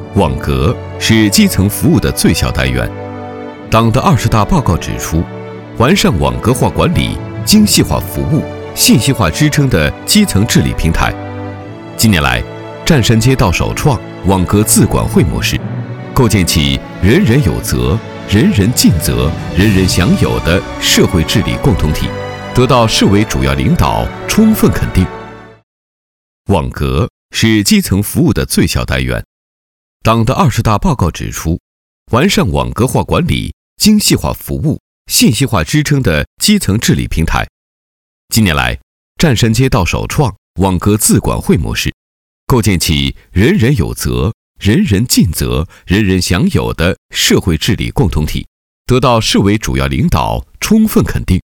网格是基层服务的最小单元。党的20大报告指出，完善网格化管理、精细化服务、信息化支撑的基层治理平台。近年来，湛山街道首创网格自管会模式，构建起人人有责、人人尽责、人人享有的社会治理共同体，得到市委主要领导充分肯定。网格是基层服务的最小单元。党的20大报告指出，完善网格化管理、精细化服务、信息化支撑的基层治理平台。近年来，湛山街道首创网格自管会模式，构建起人人有责、人人尽责、人人享有的社会治理共同体，得到市委主要领导充分肯定。